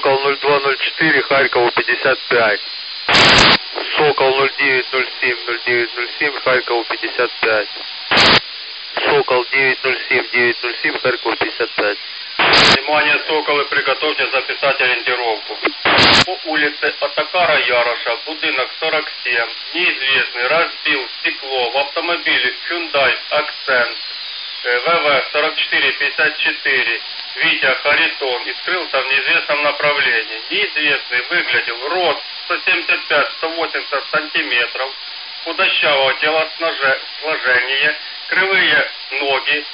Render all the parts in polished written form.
Сокол 0204, Харькову 55. Сокол 0907, Харькову 55. Сокол 907, Харькову 55. Внимание, Соколы, приготовьте записать ориентировку. По улице Атакара Яроша, будинок 47, неизвестный разбил стекло в автомобиле Hyundai Accent ВВ 4454 Витя Харитон и скрылся в неизвестном направлении. Неизвестный выглядел рост 175-180 сантиметров, худощавого телосложения, кривые ноги,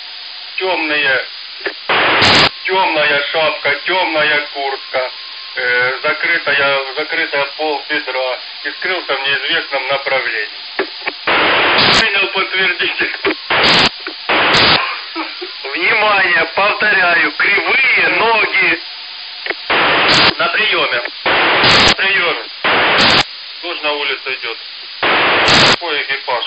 темная шапка, темная куртка, закрытая пол бедра и скрылся в неизвестном направлении. Принял, подтвердите. Внимание, повторяю, кривые ноги. На приеме. На приеме. Дождь на улице идет. Какой экипаж?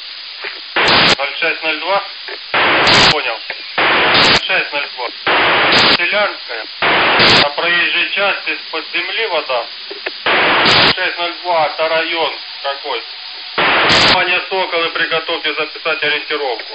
0602? Понял. 0602. Селянская. На проезжей части из-под земли вода. 602, это район какой? Внимание, Соколы, приготовьте записать ориентировку.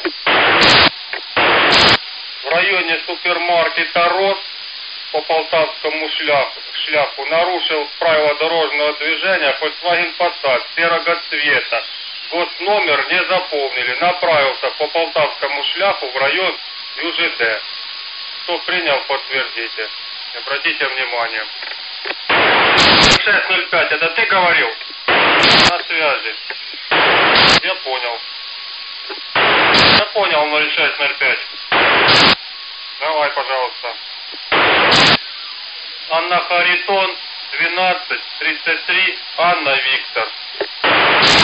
В районе супермаркета «Рос» по Полтавскому шляху нарушил правила дорожного движения Volkswagen Passat серого цвета. Госномер не заполнили. Направился по Полтавскому шляху в район ЮЖД. Кто принял, подтвердите. Обратите внимание. 605, это ты говорил? На связи. Я понял. Я понял, 0605. Давай, пожалуйста. Анна Харитон, 1233, Анна Виктор.